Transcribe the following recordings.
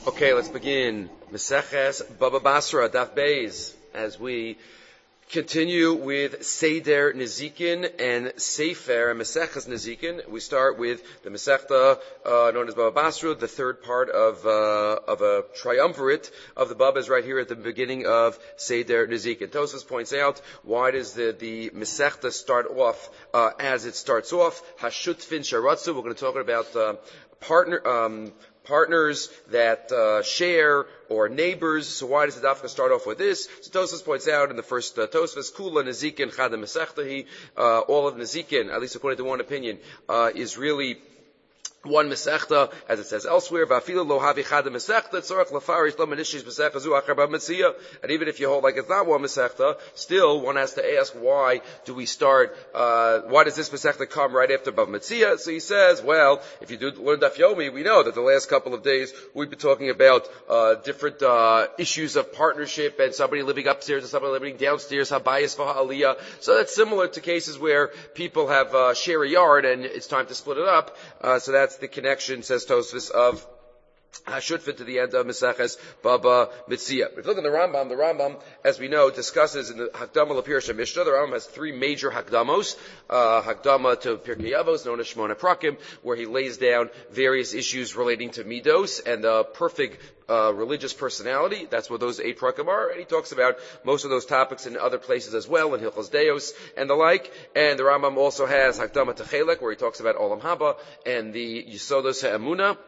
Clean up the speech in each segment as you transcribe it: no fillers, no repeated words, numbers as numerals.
Okay, let's begin. Meseches Baba Basra, Daf Beis, as we continue with Seder Nezikin and Sefer and Meseches Nezikin. We start with the Masechta known as Baba Basra, the third part of a triumvirate of the Babas right here at the beginning of Seder Nezikin. Tosfos points out, why does the Masechta start off as it starts off? Hashutfin Sharatzu. We're going to talk about partners that share, or neighbors. So why does the dafka start off with this? So Tosfos points out in the first Tosfos, Kula Nezikin Chada Masechtahi, all of Nezikin, at least according to one opinion, is really one mesechta, as it says elsewhere. And even if you hold like it's not one mesechta, still one has to ask, why do we start? Why does this mesechta come right after Bava Metzia? So he says, well, if you do learn Daf Yomi, we know that the last couple of days we've been talking about different issues of partnership and somebody living upstairs and somebody living downstairs, habayis v'ha'aliyah. So that's similar to cases where people have share a yard and it's time to split it up. So that's the connection, says Tosfos, of Hashutfin to the end of Meseches Baba Metzia. If you look at the Rambam, as we know, discusses in the Hakdama L'Pirush Mishnah. The Rambam has three major Hakdamos. Hakdama to Pirkei Avos, known as Shmona Prakim, where he lays down various issues relating to Midos and the perfect religious personality. That's what those 8 prakim are. And he talks about most of those topics in other places as well, in Hilchos Deos and the like. And the Rambam also has Hakdama to Chelek, where he talks about Olam Haba and the Yisodos HaEmunah,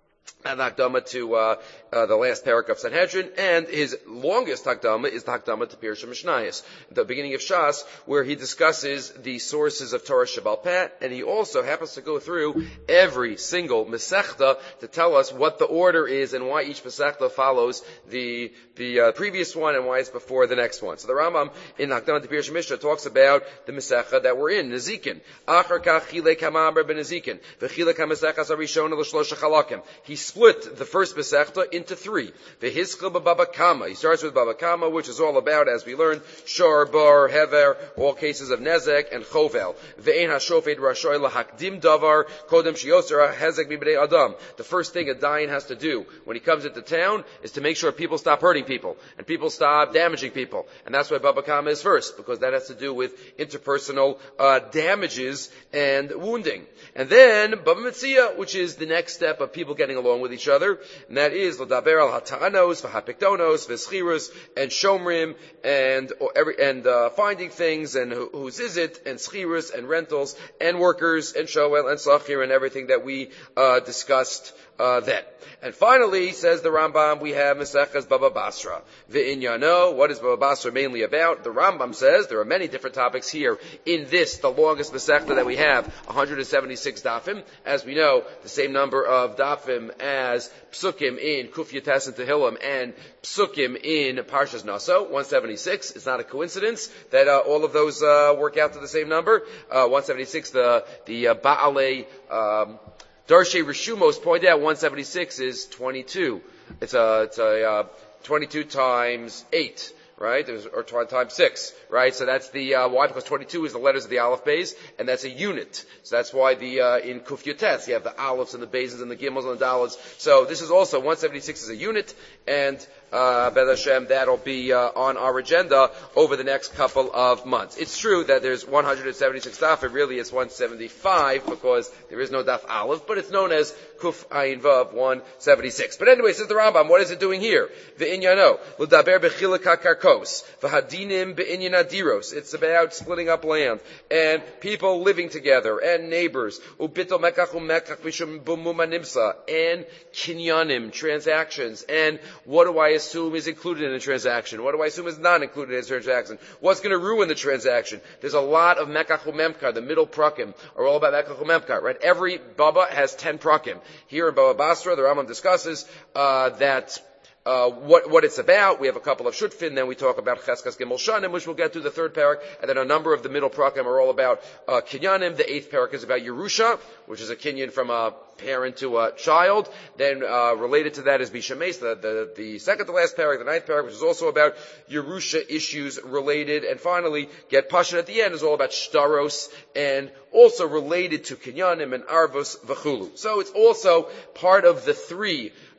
and Hakdama to the last parak of Sanhedrin, and his longest Hakdama is the Hakdama to Pirush Mishnayos, the beginning of Shas, where he discusses the sources of Torah Shebal Peh, and he also happens to go through every single Masechta to tell us what the order is and why each Masechta follows the previous one and why it's before the next one. So the Rambam in Hakdama to Pirush Mishnah talks about the Masechta that we're in, Nezikin. Achar kach chilek ha'ma'aber ben-Nezikin, v'chilek ha'Masechas harishona l'shlosha chalakim. He split the first Masechta into 3. V'hiskil b'Baba Kama. He starts with Baba Kama, which is all about, as we learned, Shor, Bar, Hever, all cases of Nezek and Chovel. Ve'en ha'shofet rashoy lahakdim davar, kodem shiyoser ha'hezek b'bnei adam. The first thing a Dayan has to do when he comes into town is to make sure people stop hurting people, and people stop damaging people. And that's why Baba Kama is first, because that has to do with interpersonal damages and wounding. And then Baba Metzia, which is the next step of people getting along with each other, and that is l'daber al hata'anos, v'hapikdonos, v'schirus, and shomrim, and finding things, and whose is it, and schirus, and rentals, and workers, and shoel, and sachir, and everything that we discussed then. And finally, says the Rambam, we have Meseches Baba Basra. V'inyano, what is Baba Basra mainly about? The Rambam says there are many different topics here in this, the longest Masechta that we have, 176 dafim. As we know, the same number of dafim as Psukim in Kuf Yates and Tehillim and Psukim in Parshas Naso, 176. It's not a coincidence that all of those work out to the same number. 176, the Ba'alei Darshay Rishumos point out 176 is 22. It's a 22 times 8, right? Or times 6, right? So that's the, why? Because 22 is the letters of the Aleph Beis, and that's a unit. So that's why in Kuf Yotes, you have the Alephs and the Bezes and the Gimels and the Daleds. So this is also, 176 is a unit, and B'ez Hashem, that'll be on our agenda over the next couple of months. It's true that there's 176 daf, and really it's 175 because there is no daf aleph, but it's known as Kuf Ayin Vav 176. But anyway, says the Rambam, what is it doing here? V'inyano, l'daber b'chilek ha'karkos, v'hadinim b'inyan adiros. It's about splitting up land, and people living together, and neighbors, u'bitol mekach u'mekach v'shum b'muma nimsa, and kinyanim, transactions, and what do I assume is included in a transaction? What do I assume is not included in a transaction? What's going to ruin the transaction? There's a lot of mekach u'memkar. The middle prakim are all about mekach u'memkar, right? Every baba has 10 prakim. Here in Baba Basra, the Rambam discusses that what it's about. We have a couple of shutfin, then we talk about Cheskas Gimel Shanim, which we'll get to the third parak, and then a number of the middle prakim are all about kinyanim. The 8th parak is about Yerusha, which is a kinyan from a parent to a child. Then related to that is Bishames, the second to last parak, the 9th parak, which is also about Yerusha issues related. And finally, Get Pasha at the end is all about Shtaros, and also related to kinyanim and Arvos V'chulu. So it's also part of the 3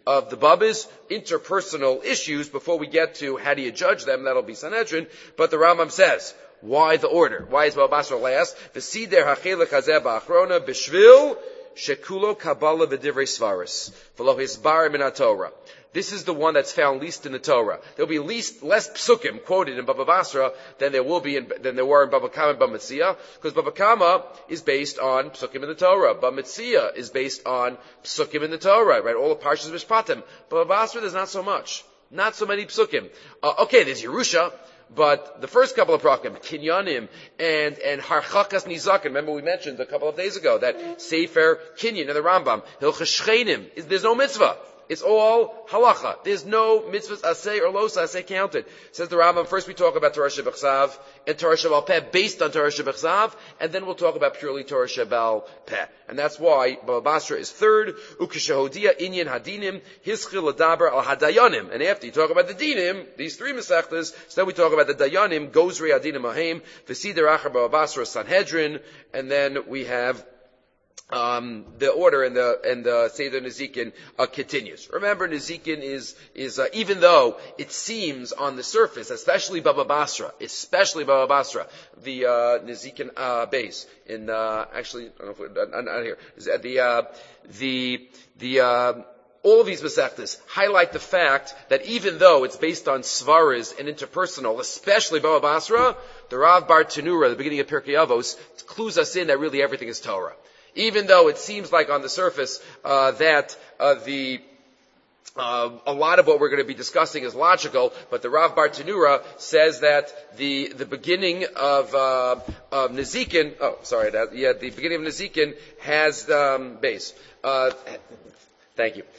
of the Babas, interpersonal issues, before we get to how do you judge them, that'll be Sanhedrin. But the Rambam says, why the order? Why is Baba Basra last? V'sider ha'chelek hazeh ba'achrona b'shvil shekulo kabbalah v'divrei svaris v'lo hisbar min haTorah. This is the one that's found least in the Torah. There'll be less psukim quoted in Baba Basra than there were in Baba Kama and Baba Metzia, because Baba Kama is based on psukim in the Torah. Baba Metzia is based on psukim in the Torah, right? All the parshas mishpatim. Baba Basra, there's not so much. Not so many psukim. Okay, there's Yerusha, but the first couple of prakim, Kinyanim and Harchakas Nizakin, remember we mentioned a couple of days ago that Sefer Kinyan in the Rambam, Hilchos Shchenim, there's no mitzvah. It's all halacha. There's no mitzvahs aseh or los aseh counted. Says the Rambam, first we talk about Torah Shebechsav and Torah Shebal Peh based on Torah Shebechsav, and then we'll talk about purely Torah Shebal Peh. And that's why Baba Basra is third. Ukeshahodia Inyan Hadinim Hischil Adaber Al Hadayanim. And after you talk about the Dinim, these three Masechtas, so then we talk about the Dayanim, Gozrei Hadinim Ahem, V'sider Acher Baba Basra Sanhedrin, and then we have the order and the Seder Nezikin continues. Remember, Nezikin is even though it seems on the surface, especially Baba Basra, the Nezikin base in actually I don't know if not here is the all of these Masechtas highlight the fact that even though it's based on Svaras and interpersonal, especially Baba Basra, the Rav Bar Tanura, the beginning of Pirkei Avos, clues us in that really everything is Torah. Even though it seems like on the surface that a lot of what we're going to be discussing is logical, but the Rav Bar Tanura says that the beginning of Nezikin, the beginning of Nezikin has base. Thank you.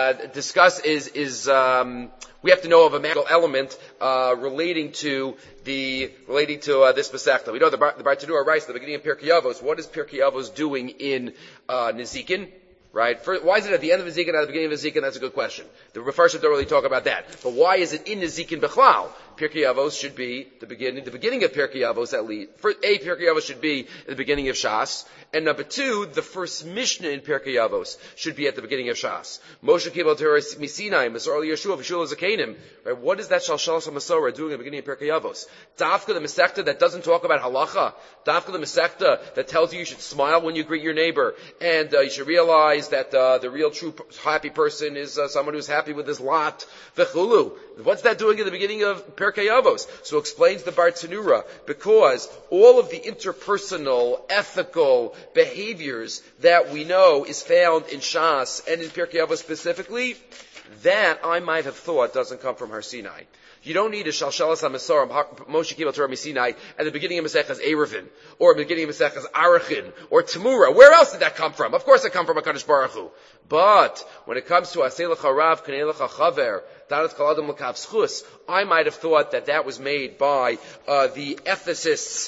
We have to know of a magical element relating to this Masechta. We know the Bar Tanura writes at the beginning of Pirkei Avos. What is Pirkei Avos doing in Nezikin? Right? Why is it at the end of Nezikin, at the beginning of Nezikin? That's a good question. The Mefarshim don't really talk about that. But why is it in Nezikin Bechlal? Pirkei Avos should be the beginning of Pirkei Avos at least. Pirkei Avos should be at the beginning of Shas. And number two, the first Mishnah in Pirkei Avos should be at the beginning of Shas. Moshe Kibel Torah Misinai, Masor Yeshua, Vishul Zakanim. Right? What is that Shalshalas HaMasorah doing at the beginning of Pirkei Avos? Dafka the Masechta that doesn't talk about halacha. Dafka the Masechta that tells you should smile when you greet your neighbor. And you should realize that the real true happy person is someone who's happy with his lot. V'chulu. What's that doing at the beginning of Pirkei Avos? So explains the Bar Tanura, because all of the interpersonal, ethical behaviors that we know is found in Shas and in Pirkei Avos specifically, that I might have thought doesn't come from Har Sinai. You don't need a Shalshalas HaMasorah, Moshe Kibel Torah Misinai, at the beginning of Masechtas Eruvin, or at the beginning of Masechtas Arachin, or Tamura. Where else did that come from? Of course it come from HaKadosh Baruch Hu. But when it comes to Aseh Lecha Rav, Kanei Lecha Chaver, Darat Kol Adam L'Kav Schus, I might have thought that was made by the ethicists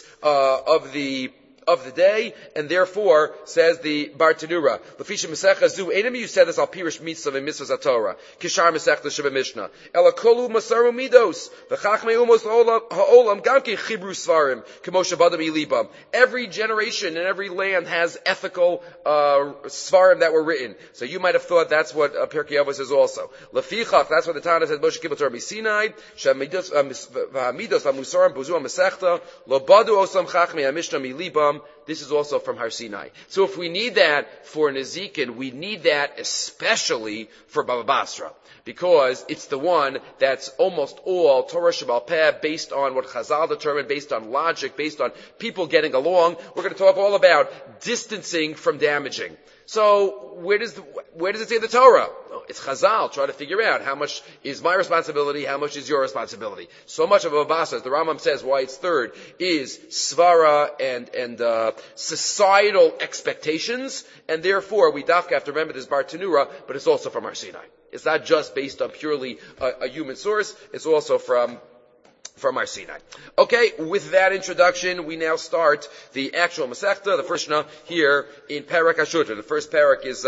of the day, and therefore, says the Bar Tanura, L'fisha Masechta Zu, Einem you said this al Pirish Mitzvah and Mitzvahs HaTorah, Kishar Masechta Sheva Mishnah, Ela Kolu Masaru Midos, V'chachmei Umos Ha'olam Gamke Chibru Svarim, Kemo Shabadam Ilibam. Every generation and every land has ethical Svarim that were written. So you might have thought that's what Pirkei Avos is also. L'fichach, that's what the Tana says, Moshe Kibel Torah Misinai, Shamidos V'musarim Buzu HaMasechta, Lo Badu Osam Chachmei HaMishnah Milibam. This is also from Har Sinai. So if we need that for Nezikin, we need that especially for Baba Basra, because it's the one that's almost all Torah Shebal Peh, based on what Chazal determined, based on logic, based on people getting along. We're going to talk all about distancing from damaging. So where does it say in the Torah? It's Chazal. Try to figure out how much is my responsibility, how much is your responsibility. So much of Baba Basra, as the Rambam says, why it's third, is Svara and societal expectations, and therefore we dafka have to remember this Bar Tanura, but it's also from Har Sinai. It's not just based on purely a human source, it's also from Har Sinai. Okay, with that introduction, we now start the actual Masechta, the first Mishnah here in Parak Hashutra. The first Parak is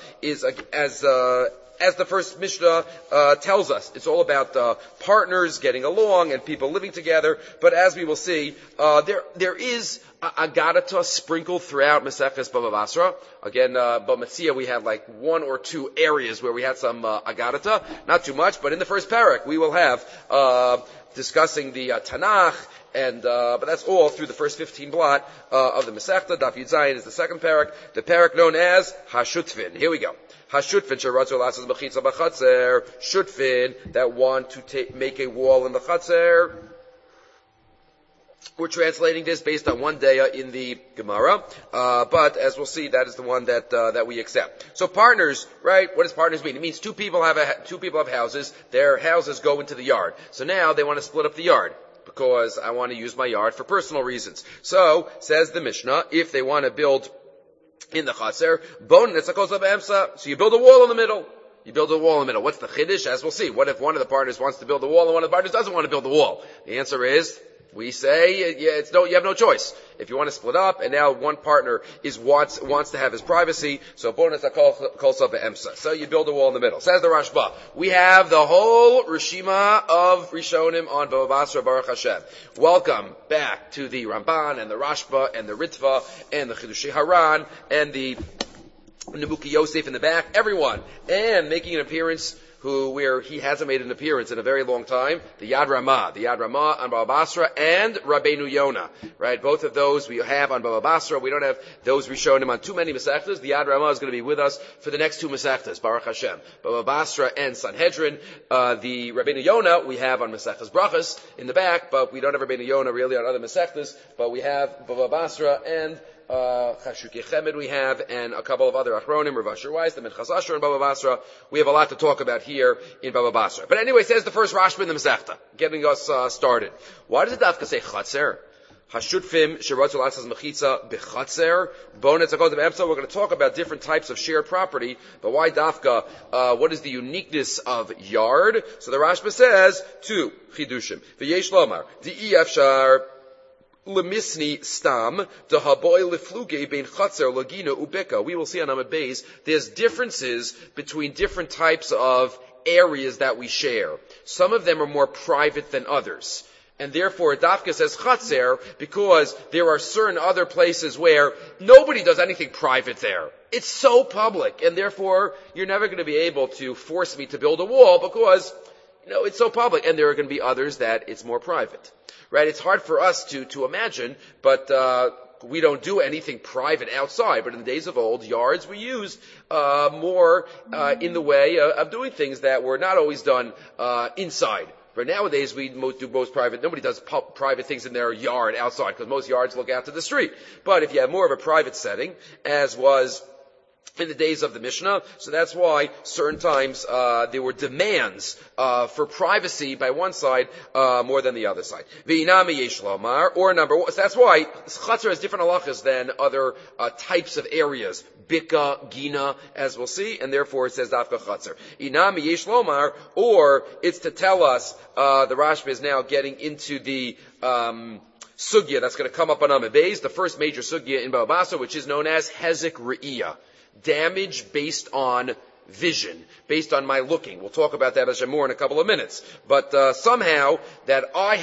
as the first Mishnah tells us. It's all about partners getting along and people living together. But as we will see, there is agadata sprinkled throughout Maseches Bava Basra. Again, Bava Metzia, we had like one or two areas where we had some agadata, not too much, but in the first parak we will have discussing the Tanakh, and but that's all through the first 15 blot of the Masechta. Daf Yud Zayin is the second parak, the parak known as Hashutfin. Here we go. Hashutfin sheratzu lasas b'chitza b'chatzer. Shutfin, that want to make a wall in the chatzer. We're translating this based on one day in the Gemara, but as we'll see, that is the one that we accept. So partners, right? What does partners mean? It means two people have houses. Their houses go into the yard. So now they want to split up the yard because I want to use my yard for personal reasons. So says the Mishnah, if they want to build in the Chaser, so you build a wall in the middle. You build a wall in the middle. What's the chiddush? As we'll see. What if one of the partners wants to build the wall and one of the partners doesn't want to build the wall? The answer is, we say, you have no choice. If you want to split up, and now one partner wants to have his privacy, so bonus kol emsa. So you build a wall in the middle. Says the Rashba, we have the whole Rishima of Rishonim on Bava Basra, Baruch Hashem. Welcome back to the Ramban and the Rashba and the Ritva and the Chidushei Haran and the Nebuchadnezzar Yosef in the back. Everyone, and making an appearance where he hasn't made an appearance in a very long time, the Yad Ramah on Bava Basra, and Rabbeinu Yonah, right? Both of those we have on Bava Basra. We don't have those Rishonim on too many Masechtas. The Yad Ramah is going to be with us for the next two Masechtas, Baruch Hashem. Bava Basra and Sanhedrin. The Rabbeinu Yonah we have on Masechtas Brachas in the back, but we don't have Rabbeinu Yonah really on other Masechtas, but we have Bava Basra and Chashukei Chemed we have, and a couple of other Achronim, Rav Asher Weiss, the Minchas Asher and Bava Basra. We have a lot to talk about here in Bava Basra. But anyway, says the first Rashba in the Masechta, getting us started. Why does it dafka say Chatzer? Hashutfim sheratzu lasas mechitza b'chatzer bonetz akol b'emsa. We're going to talk about different types of shared property, but why dafka? What is the uniqueness of yard? So the Rashba says two chidushim. V'yesh lomar di'i afshar Lemisni stam dehaboy lefluge bein chatzer lagina ubeka. We will see on Amud Beis there's differences between different types of areas that we share. Some of them are more private than others. And therefore, Dafka says chatzer because there are certain other places where nobody does anything private there. It's so public, and therefore you're never going to be able to force me to build a wall because it's so public. And there are going to be others that it's more private. Right? It's hard for us to imagine, but we don't do anything private outside. But in the days of old, yards were used more in the way of doing things that were not always done inside. But nowadays, we do most private. Nobody does private things in their yard outside because most yards look out to the street. But if you have more of a private setting, as was in the days of the Mishnah, so that's why certain times there were demands for privacy by one side more than the other side. V'inami yesh lomar, or number. So that's why Chatzer has different halachas than other types of areas. Bika, Gina, as we'll see, and therefore it says Dafka Chatzer. Inami yesh lomar, or it's to tell us the Rashba is now getting into the sugya that's going to come up on Amud Beis, the first major sugya in Bava Basra, which is known as Hezek Re'iyah. Damage based on vision, based on my looking. We'll talk about that as more in a couple of minutes. But somehow that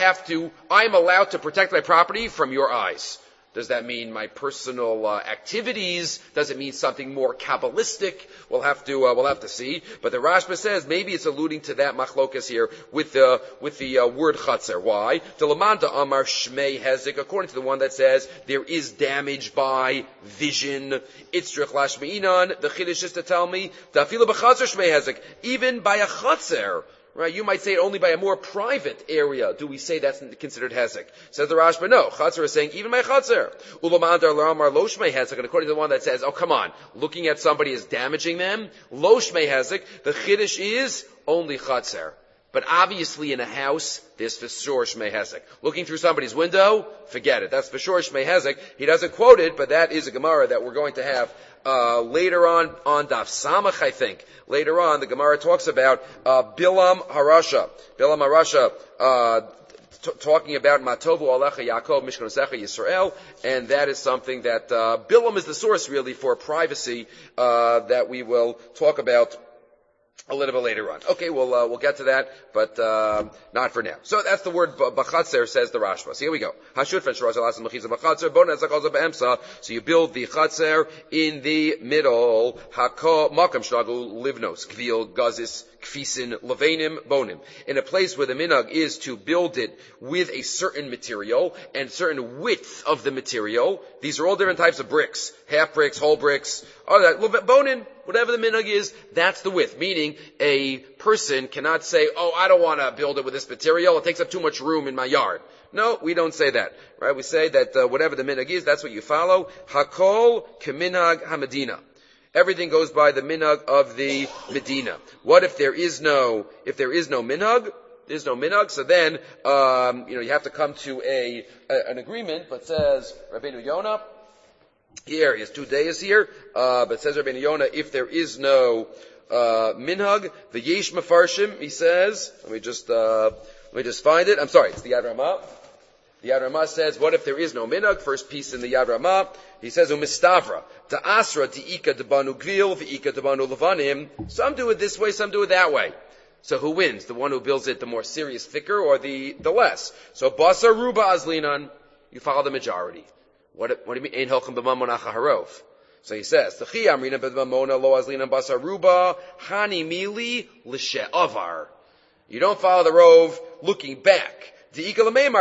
I'm allowed to protect my property from your eyes. Does that mean my personal activities? Does it mean something more Kabbalistic? We'll have to see. But the Rashba says maybe it's alluding to that machlokas here with the word chatzer. Why? Delamanta amar shmei hezek, according to the one that says there is damage by vision. Itzrich lashmeinan. The chiddush is to tell me dafila b'chatzer shmei hezek, even by a chatzer. Right, you might say it only by a more private area. Do we say that's considered hezek? Says the Rashba, no. Chatzer is saying even my chatzer. Ulamandar l'amar lo shmei hezek. And according to the one that says, oh come on, looking at somebody is damaging them. Lo shmei hezek. The chiddush is only chatzer. But obviously in a house, there's for sure shmei hezek. Looking through somebody's window, forget it. That's for sure shmei hezek. He doesn't quote it, but that is a Gemara that we're going to have later on Daf Samach, I think. Later on, the Gemara talks about Bilam Harasha. Bilam Harasha talking about Matovu Alecha Yaakov Mishkanesecha Yisrael, and that is something that Bilam is the source really for privacy that we will talk about a little bit later on. Okay, we'll get to that, but not for now. So that's the word b'chatzer, says the Rashba. So here we go. So you build the chatzer in the middle. Makam shnagu livnos kvil gazis kfisin levanim bonim. In a place where the minhag is to build it with a certain material and certain width of the material. These are all different types of bricks, half bricks, whole bricks. All that bonim. Whatever the minhag is, that's the width. Meaning, a person cannot say, "Oh, I don't want to build it with this material. It takes up too much room in my yard." No, we don't say that, right? We say that whatever the minhag is, that's what you follow. Hakol keminhag hamadina. Everything goes by the minhag of the Medina. What if there is no minhag? There's no minhag, so then you have to come to an agreement. But says Rabbeinu Yonah. Here, he has 2 days here, but says Rabbeinu Yonah, if there is no minhag, the yesh mefarshim, he says, let me just find it. I'm sorry, it's the Yad Ramah. The Yad Ramah says, what if there is no minhag? First piece in the Yad Ramah, he says, umistavra, ta'asra ti'ika debanu gvil, v'ika debanu levanim. Some do it this way, some do it that way. So who wins? The one who builds it the more serious, thicker, or the less? So basar ruba azlinan, you follow the majority. What do you mean? Ein hilchem b'mamon achaharov. So he says, "T'chi amrina b'mamona lo azlinan basar ruba hani mili l'she'avar." You don't follow the rove looking back. Maybe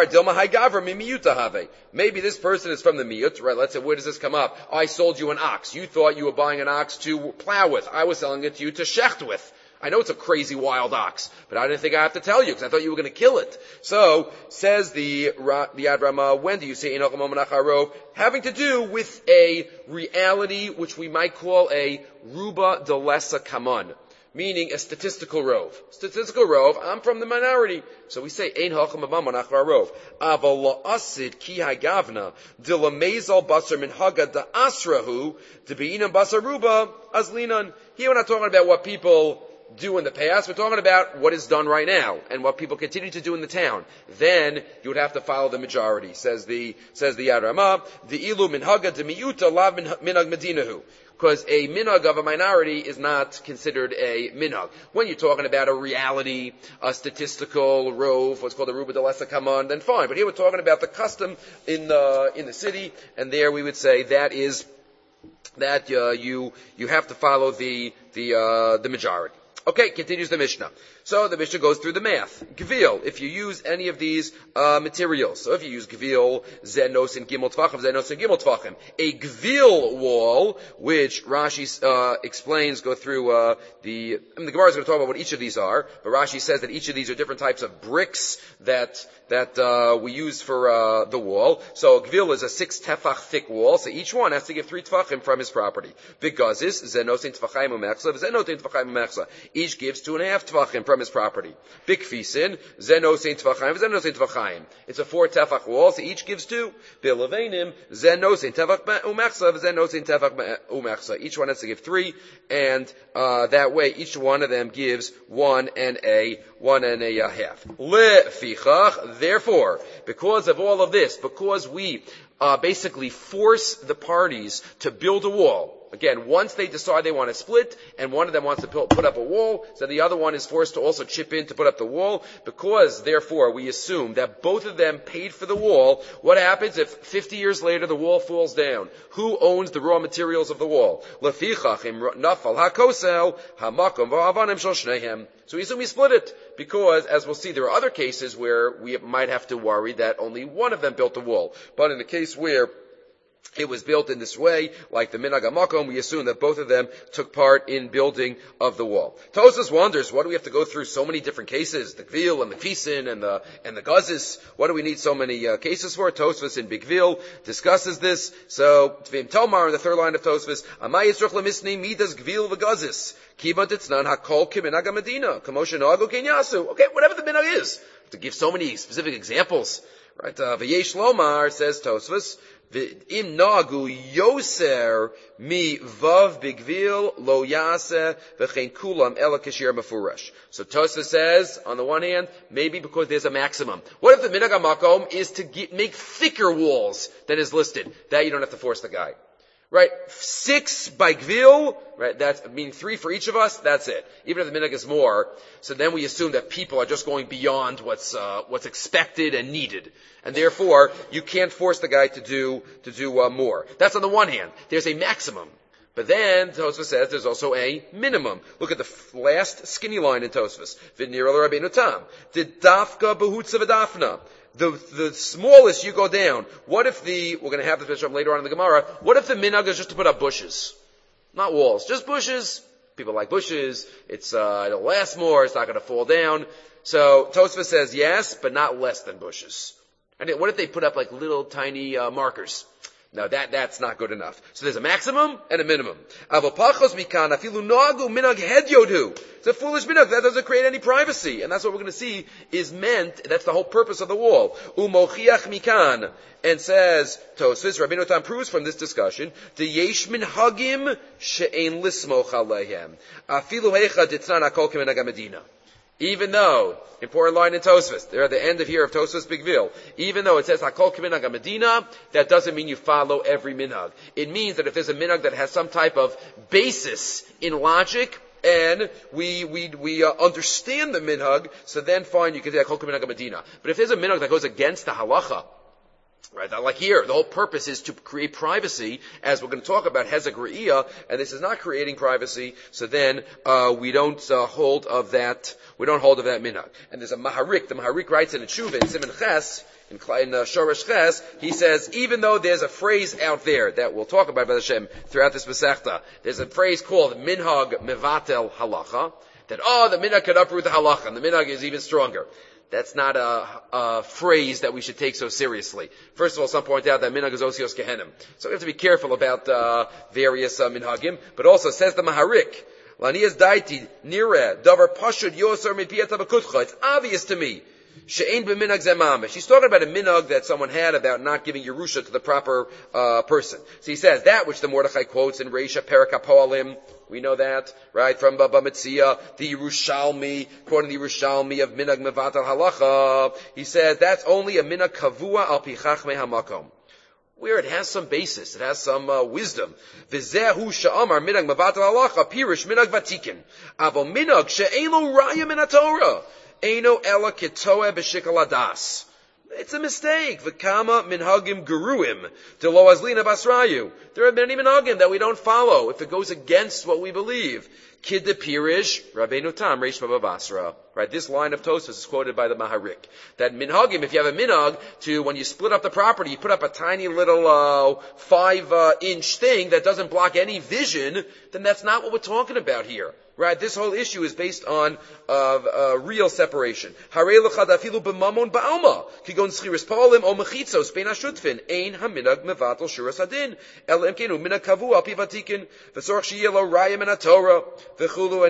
this person is from the miyut, right? Let's say, where does this come up? Oh, I sold you an ox. You thought you were buying an ox to plow with. I was selling it to you to shecht with. I know it's a crazy wild ox, but I didn't think I have to tell you because I thought you were going to kill it. So, says the Yad Ramah, when do you say Enoch Amon Acharov? Having to do with a reality which we might call a Ruba de Lesa Kaman, meaning a statistical rove. Statistical rove, I'm from the minority. So we say Ein Hachem Amon Acharov. Aval Asid Ki Hagavna de la Mezal Basar Min Haga da Asrahu de Beinam Basar Ruba Azlinan. Here we're not talking about what people do in the past. We're talking about what is done right now and what people continue to do in the town. Then you would have to follow the majority, says the Yad Ramah. The ilu minhaga de miyuta lav minhag medinahu. Because a minhag of a minority is not considered a minhag. When you're talking about a reality, a statistical rove, what's called a ruba de lesa kaman, then fine. But here we're talking about the custom in the city, and there we would say that is that you have to follow the majority. Okay, continues the Mishnah. So the Mishnah goes through the math. Gvil, if you use any of these materials. So if you use Gvil, Zenos and Gimel Tvachim, Zenos and Gimel Tvachim. A Gvil wall, which Rashi explains, go through the Gemara is going to talk about what each of these are, but Rashi says that each of these are different types of bricks that we use for the wall. So Gvil is a 6 tefach thick wall, so each one has to give 3 tefachim from his property. Big Gazis, Zenos and Tvachim Umechsa, Zenos and Tvachim Umechsa. Each gives 2.5 tefachim from his property. Big Fisin, Zenos and Tvachim, Zenos and Tvachim. It's a 4 tefach wall, so each gives 2. Bilavainim, Zenos and Tefach Umechsa, Zenos and Tefach Umechsa. Each one has to give 3, and that way each one of them gives 1 and a half. Lefichach, therefore, because of all of this, because we basically force the parties to build a wall. Again, once they decide they want to split, and one of them wants to put up a wall, so the other one is forced to also chip in to put up the wall, because, therefore, we assume that both of them paid for the wall. What happens if 50 years later the wall falls down? Who owns the raw materials of the wall? So we assume we split it, because, as we'll see, there are other cases where we might have to worry that only one of them built the wall. But in the case where it was built in this way, like the Minhag HaMakom, we assume that both of them took part in building of the wall. Tosfos wonders, why do we have to go through so many different cases? The Gvil and the Kfisin and the Gazis. What do we need so many cases for? Tosfos in Bigvil discusses this. So, Tvim Tomar in the third line of Tosfos, Amay Yisroch Lemisni Midas Gvil v'Gazis. Kiban Titznan HaKol Kiminag HaMedina. Kamosha Noagu Kenyasu. Okay, whatever the Minhag is. To give so many specific examples. Right? V'yesh Lomar, says Tosfos, Im nagu yoser mi vav bigvil lo yase v'chein kulam ela kashir mafurash. So Tosfos says, on the one hand, maybe because there's a maximum. What if the minhag hamakom is to make thicker walls than is listed? That you don't have to force the guy. Right? 6 by Gvil, right? That's, meaning 3 for each of us, that's it. Even if the minhag is more, so then we assume that people are just going beyond what's expected and needed. And therefore, you can't force the guy to do more. That's on the one hand. There's a maximum. But then, Tosfos says there's also a minimum. Look at the last skinny line in Tosfos. V'nira l'Rabbeinu Tam. Didafka behutza v'dafna. The smallest you go down. What if we're going to have this picture later on in the Gemara, what if the minhag is just to put up bushes? Not walls, just bushes. People like bushes. It'll last more, it's not going to fall down. So, Tosfos says yes, but not less than bushes. And what if they put up like little tiny markers? No, that's not good enough. So there's a maximum and a minimum. It's a foolish minhag. That doesn't create any privacy. And that's what we're going to see is meant, that's the whole purpose of the wall. Umochiach mikan. And says, Tosfos, Rabbeinu Tam proves from this discussion, the yesh minhagim she'ein lismoch aleihem. Afilu heicha ditznan akol kemenhag hamedina. Even though, important line in Tosfos, they're at the end of here of Tosfos Bigvil, even though it says Hakol K'minhag HaMedina, that doesn't mean you follow every minhag. It means that if there's a minhag that has some type of basis in logic, and we understand the minhag, so then fine, you can say Hakol K'minhag HaMedina. But if there's a minhag that goes against the halacha, right, like here, the whole purpose is to create privacy, as we're going to talk about Hezek Re'iyah, and this is not creating privacy, so then we don't hold of that minhag. And there's a Maharik, the Maharik writes in a Tshuva, in Siman Ches, in Shoresh Ches, he says, even though there's a phrase out there that we'll talk about, B'ez Hashem, throughout this Masechta, there's a phrase called Minhag Mevatel Halacha, that, the minhag could uproot the halacha, and the minhag is even stronger. That's not a phrase that we should take so seriously. First of all, some point out that minhag is osios gehenim. So we have to be careful about various minhagim. But also, says the Maharik, Lanias daiti nire davar pashud yosar mipiyat abakutcha. It's obvious to me. She'ein b'minhag zemam. She's talking about a minhag that someone had about not giving Yerusha to the proper person. So he says that which the Mordechai quotes in Reisha Perek HaPoalim. We know that, right, from Baba Metzia, the Yerushalmi, quoting the Yerushalmi of minhag mevatel halacha. He says that's only a minhag kavua al pi chachmei hamakom, where it has some basis, it has some wisdom. V'zehu she'amar minhag mevatel halacha pirish minhag vatikin. Avo minhag she'eino raya min haTorah. Eino ela ketoe b'shikal adas. It's a mistake. V'kama minhagim geruim delo azlina basrayu. There are many minhagim that we don't follow if it goes against what we believe. Kid de Pirish, Rabbeinu Tam, Reish Baba Basra. Right, this line of Tosfos is quoted by the Maharik. That minhagim, if you have a minhag, when you split up the property, you put up a tiny little 5-inch thing that doesn't block any vision, then that's not what we're talking about here. Right, this whole issue is based on real separation. Harei l'chad afilu b'mamon ba'alma kigon schiras polim o mechitzos bein hashutfin ein haminhag mevatel shuras hadin el emkenu minhag kavu al pi vatikin v'sorach sheyeh lo raya min haTorah v'chulu,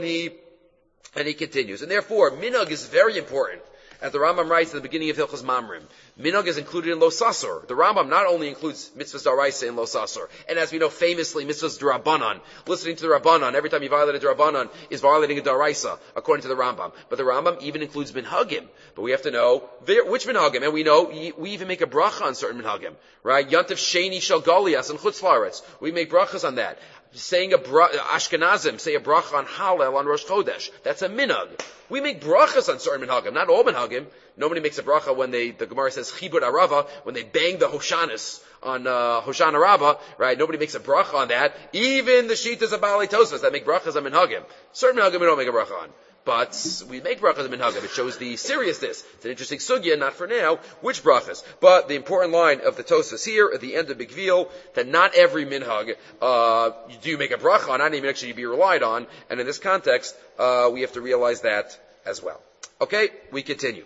and he continues. And therefore, minhag is very important. As the Rambam writes at the beginning of Hilchos Mamrim, minhag is included in Lo Sasor. The Rambam not only includes mitzvahs d'oraisa in Lo Sasor, and as we know famously, mitzvahs d'Rabbanan. Listening to the Rabbanan, every time you violate a d'Rabbanan, is violating a d'oraisa, according to the Rambam. But the Rambam even includes minhagim. But we have to know which minhagim, and we know we even make a bracha on certain minhagim. Right? Yantif Sheni Shel Golias and Chutz La'aretz. We make brachas on that. Saying Ashkenazim say a bracha on Hallel on Rosh Chodesh. That's a minhag. We make brachas on certain minhagim, not all minhagim. Nobody makes a bracha when the Gemara says Chibur Arava, when they bang the Hoshanis on Hoshana Rabbah, right? Nobody makes a bracha on that. Even the Shitas of Baalei Tosfos that make brachas on minhagim. Certain minhagim we don't make a bracha on. But we make brachas on minhagim. It shows the seriousness. It's an interesting sugya, not for now, which brachas. But the important line of the Tosfos here, at the end of Bigvil, that not every minhag do you make a bracha on, not even actually you be relied on. And in this context, we have to realize that as well. Okay, we continue.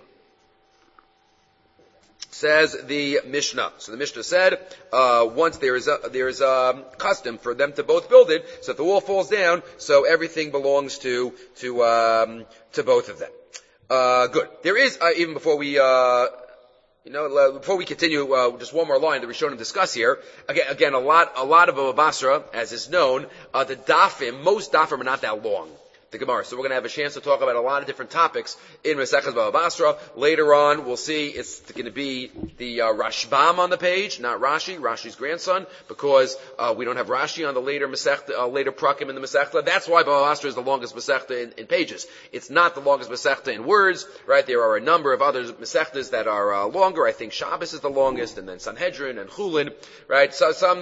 Says the Mishnah. So the Mishnah said, once there is a custom for them to both build it, so if the wall falls down, so everything belongs to both of them. Good. There is, even before we, before we continue, just one more line that we're showing to discuss here. Again, a lot of Baba Basra, as is known, the dafim, most dafim are not that long. the Gemara. So we're going to have a chance to talk about a lot of different topics in Maseches Bava Basra. Later on, we'll see it's going to be the Rashbam on the page, not Rashi, Rashi's grandson, because we don't have Rashi on the later Masechta, later Prakim in the Masechta. That's why Bava Basra is the longest Masechta in pages. It's not the longest Masechta in words, right? There are a number of other Masechtas that are longer. I think Shabbos is the longest, and then Sanhedrin and Chulin, right? So some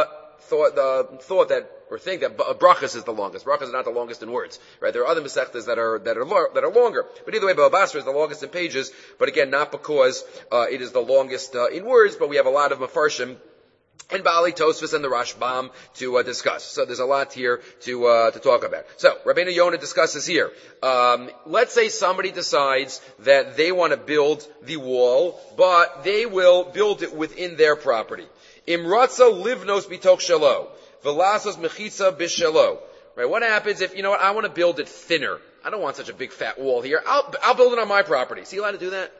thought that or think that Brachas is the longest. Brachas is not the longest in words, right? There are other Masechtas that are longer. But either way, Bava Basra is the longest in pages. But again, not because it is the longest in words, but we have a lot of Mefarshim and Bali, Tosfos, and the Rashbam to discuss. So there's a lot here to talk about. So Rabbeinu Yonah discusses here. Let's say somebody decides that they want to build the wall, but they will build it within their property. Imratza livnos bitoch shelo, velasos mechitza bishelo. Right? What happens if, I want to build it thinner? I don't want such a big fat wall here. I'll build it on my property. Is he allowed to do that?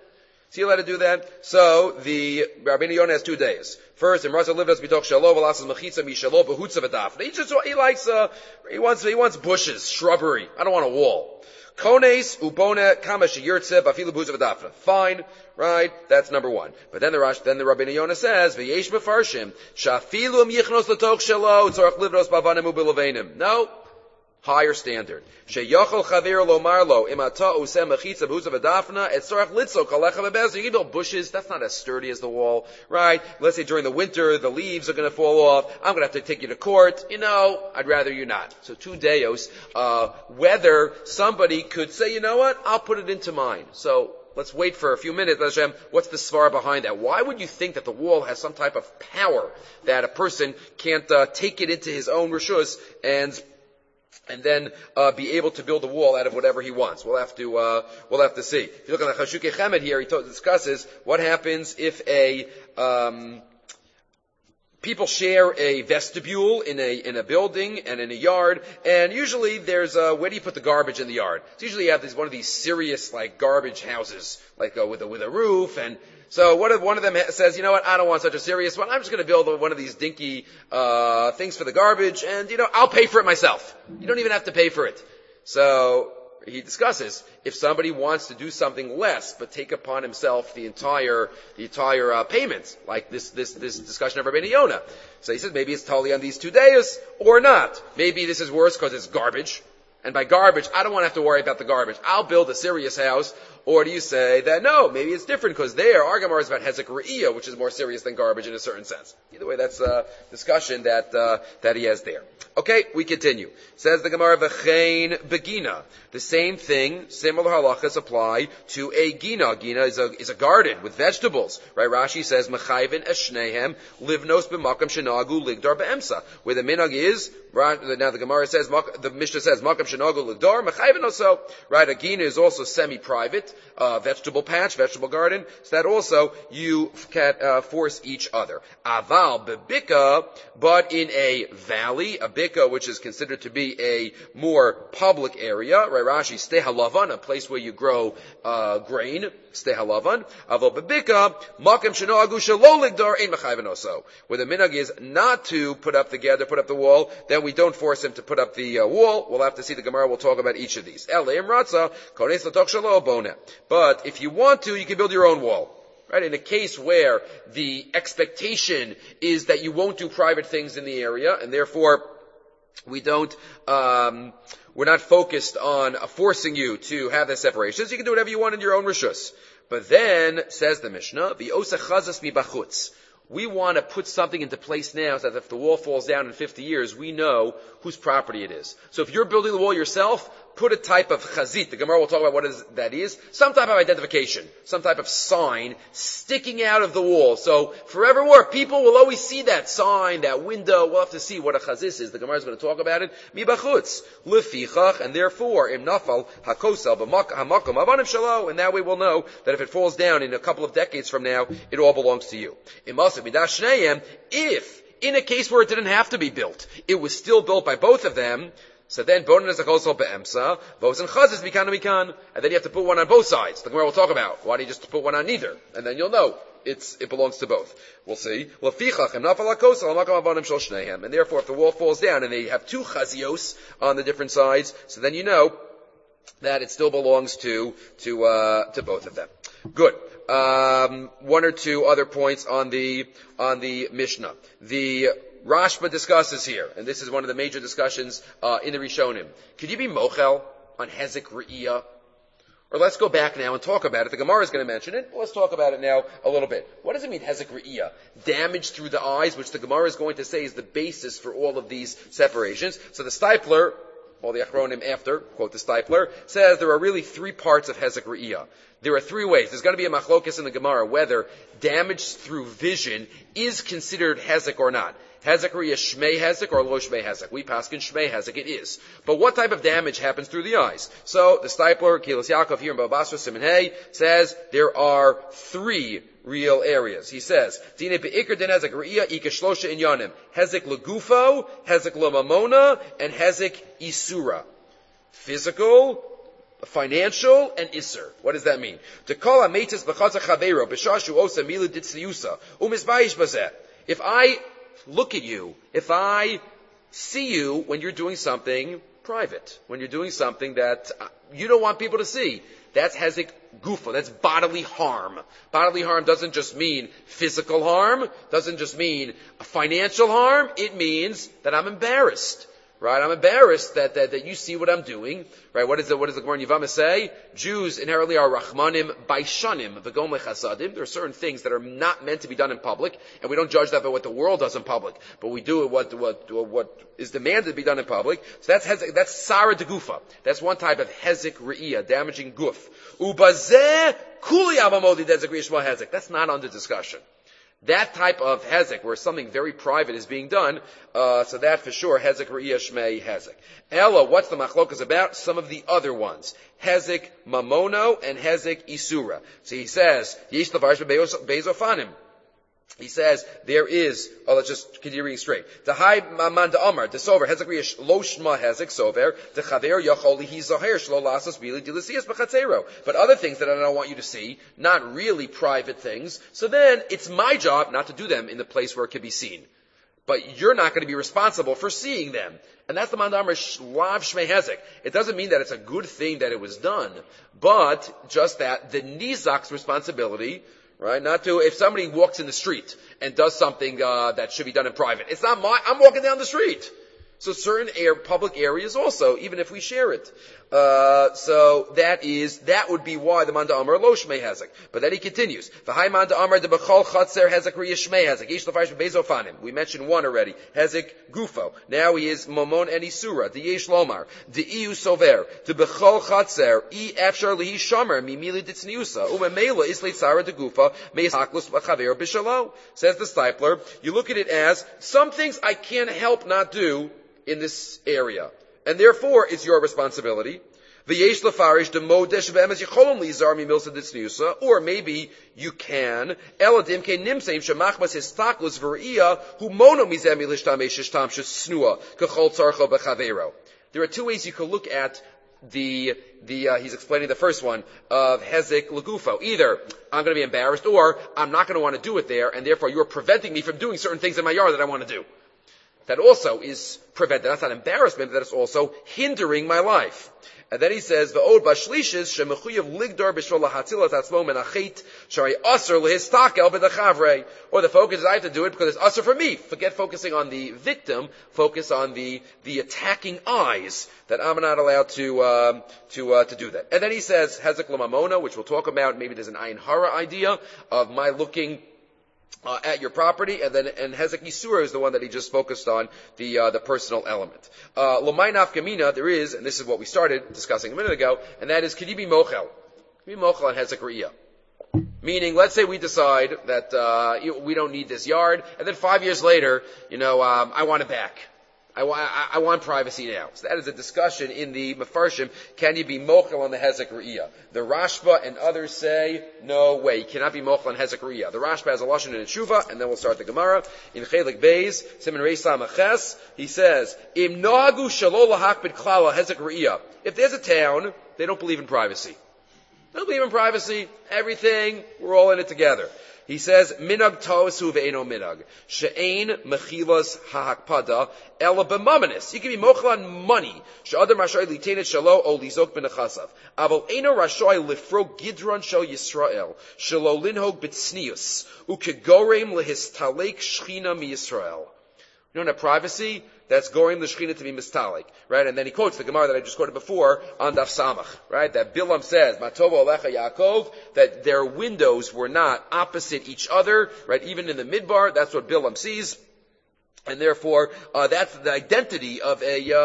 So the Rabbeinu Yonah has 2 days. First, Imratza livnos bitoch shelo, velasos mechitza bishelo, behutza v'dafna. He wants bushes, shrubbery. I don't want a wall. Kones ubona kama sheyirtze bafilu buza v'dafna. Fine, right? That's number one. But then the Rabbeinu Yonah says, v'yesh mefarshim shafilu yichnos l'toch shelo tzorach livnos bavanim u'bilavenim. No, higher standard. Sheyachol chaver lomar lo imata usem mechitza buza v'dafna et tzorach litzo kalecha v'bezer. You can build bushes. That's not as sturdy as the wall, right? Let's say during the winter the leaves are going to fall off. I'm going to have to take you to court. I'd rather you not. So 2 deos. Whether somebody could say, you know what? I'll put it into mine. So let's wait for a few minutes, Hashem. What's the svara behind that? Why would you think that the wall has some type of power that a person can't take it into his own rishus and then be able to build a wall out of whatever he wants? We'll have to see. If you look at the Chashukei Chemed here, he discusses what happens if people share a vestibule in a building and in a yard, and usually there's where do you put the garbage in the yard? So usually you have one of these serious garbage houses, with a roof, and so one of them says, you know what, I don't want such a serious one. I'm just going to build one of these dinky things for the garbage, and I'll pay for it myself. You don't even have to pay for it. So he discusses if somebody wants to do something less but take upon himself the entire payment, like this discussion of Rabbeinu Yonah. So he says maybe it's totally on these 2 days or not. Maybe this is worse because it's garbage. And by garbage, I don't want to have to worry about the garbage. I'll build a serious house. Or do you say that no, maybe it's different because our Gemara is about Hezek Re'iyah, which is more serious than garbage in a certain sense. Either way, that's a discussion that he has there. Okay, we continue. Says the Gemara, V'chein begina. The same thing, similar halachas apply to a gina. Gina is a garden with vegetables. Right? Rashi says, Mechayvin eshnehem livnos b'makam shenagu ligdar be'emsa. Where the minhag is, right, now the Gemara says, the Mishnah says, makam shenagu ligdar, Mechayvin also. Right, a gina is also semi-private. Vegetable patch, vegetable garden, so that also you can force each other. Aval bebika, but in a valley, a bika, which is considered to be a more public area, right? Rashi, stehalavan, a place where you grow grain, stehalavan. Aval bebika, makam shenagu shelo ligdar ein mechayven oso. Where the minhag is not to put up the wall, then we don't force him to put up the wall. We'll have to see the Gemara. We'll talk about each of these. Eleim ratza, kones l'tok shelo boneh. But if you want to, you can build your own wall. Right? In a case where the expectation is that you won't do private things in the area, and therefore we're not focused on forcing you to have the separations, you can do whatever you want in your own rishus. But then, says the Mishnah, v'osa chazas mi bachutz. We want to put something into place now so that if the wall falls down in 50 years, we know whose property it is. So if you're building the wall yourself, put a type of chazit. The Gemara will talk about what that is. Some type of identification. Some type of sign sticking out of the wall. So forevermore, people will always see that sign, that window. We'll have to see what a chazis is. The Gemara is going to talk about it. Mi bachutz. Lefichach. And therefore, im nafal hakosel hamakom avanim shalo. And that way we'll know that if it falls down in a couple of decades from now, it all belongs to you. If, in a case where it didn't have to be built, it was still built by both of them, so then bonin is a kosel be'emsa, vos and chazis mikan, and then you have to put one on both sides. The Gemara will talk about why do you just put one on neither, and then you'll know it belongs to both. We'll see. And therefore, if the wall falls down and they have two chazios on the different sides, so then you know that it still belongs to both of them. Good. One or two other points on the Mishnah. The Rashba discusses here, and this is one of the major discussions in the Rishonim. Could you be mochel on hezek re'iyah? Or let's go back now and talk about it. The Gemara is going to mention it. Let's talk about it now a little bit. What does it mean, hezek re'iyah? Damage through the eyes, which the Gemara is going to say is the basis for all of these separations. So the Stipler, well, the Achronim after, quote the Stipler, says there are really three parts of hezek re'iyah. There are three ways. There's going to be a machlokes in the Gemara whether damage through vision is considered hezek or not. Hezek re'iyah shmei hezek or lo shmei hezek. We paskin shmei hezek, it is. But what type of damage happens through the eyes? So the Stipler, Kilos Yaakov here in Baba Basra Siman Hey, says there are three real areas. He says, Dine be'ikr din hezek re'iyah ika shlosha inyanim. Hezek legufo, hezek lamamona, and hezek isura. Physical, financial, and isser. What does that mean? To call a meitis b'chatza chavero b'shashu osa milu ditzniusa u'misbayish bazeh. If I look at you, if I see you when you're doing something private, when you're doing something that you don't want people to see, that's hezek gufa, that's bodily harm. Bodily harm doesn't just mean physical harm, doesn't just mean financial harm, it means that I'm embarrassed. Right? I'm embarrassed that you see what I'm doing. Right? What does the Gemara in Yevamah say? Jews inherently are rachmanim baishanim v'gom lechasadim. There are certain things that are not meant to be done in public, and we don't judge that by what the world does in public, but we do what is demanded to be done in public. So that's Sarah de Gufa. That's one type of hezek re'iyah, damaging guf. Ubazeh kuli avamodi hezek re'ishma hezek. That's not under discussion. That type of hezek, where something very private is being done, so that for sure, hezek re'iyah shmei hezek. Ella, what's the machlokas about? Some of the other ones. Hezek mamono and hezek isura. So he says, yesh lavarsh be'ezofanim. He says, there is, let's just continue reading straight. The high man da amar, the sover, hezek re'iyah lo shma hezek sover, the chaver yachol lihi zoher shlo lasas bili dilisias b'chatzero. But other things that I don't want you to see, not really private things, so then it's my job not to do them in the place where it can be seen. But you're not going to be responsible for seeing them. And that's the man da amar lav shmei hezek. It doesn't mean that it's a good thing that it was done, but just that the nizak's responsibility, right? Not to, if somebody walks in the street and does something that should be done in private, it's not I'm walking down the street. So certain public areas also, even if we share it. So that would be why the Manda Amar lo shmei hezek. But then he continues. V'hai Manda Amar de b'chol chatzer hezek re'iyah shmei hezek. Yish l'farish be'bezofanim. We mentioned one already. Hezek gufo. Now he is momon and isura. De yesh lomar. De iu sover. De b'chol chatzer. I efshar lihi shomer. Mimili ditzniusa. Umemela is leitzara de gufa. Meis haklus l'chaver b'shalo. Says the Stipler. You look at it as, some things I can't help not do in this area. And therefore, it's your responsibility. Or maybe you can. There are two ways you can look at he's explaining the first one, of hezek legufo. Either, I'm going to be embarrassed, or I'm not going to want to do it there, and therefore you're preventing me from doing certain things in my yard that I want to do. That also is prevented. That's not embarrassment, but that is also hindering my life. And then he says, "V'od b'shlishis shemechuyev ligdar b'shol lahatzilas atzmo menachit shari aser lehistakel b'dachavrei." Or the focus is I have to do it because it's aser for me. Forget focusing on the victim. Focus on the attacking eyes. That I'm not allowed to do that. And then he says hezek l'mamona, which we'll talk about. Maybe there's an ayin hara idea of my looking at your property, and hezek isura is the one that he just focused on, the personal element. L'may nafkamina, there is, and this is what we started discussing a minute ago, and that is, can you be mochel? Can you be mochel on hezek re'iyah? Meaning, let's say we decide that we don't need this yard, and then 5 years later, I want it back. I want privacy now. So that is a discussion in the Mefarshim. Can you be mochel on the hezek re'iyah? The Rashba and others say, no way. You cannot be mochel on hezek re'iyah. The Rashba has a lashon in a tshuva, and then we'll start the Gemara. In Chelik Beis, Siman Reis Samaches, he says, Im nohagu shelo lahakbid klal hezek re'iyah. If there's a town, they don't believe in privacy. No believe in privacy. Everything, we're all in it together. He says, minag tosu ve'eno minag. She'ein mechilas ha'hakpada ela b'mamanis. You can be mochel on money. She'adam rashoy litenet shalo o lizok b'nechasav. Aval eno rashoy lifro gidron shel Yisrael. Shelo linhog b'tznius. Ukegorem lehistalek shchina mi Yisrael. You don't have privacy? That's going the Shekhinah to be mistalik, right? And then he quotes the Gemara that I just quoted before on Daf Samach, right? That Bilam says, Matovo Alecha Yaakov, that their windows were not opposite each other, right? Even in the midbar, that's what Bilam sees. And therefore, that's the identity of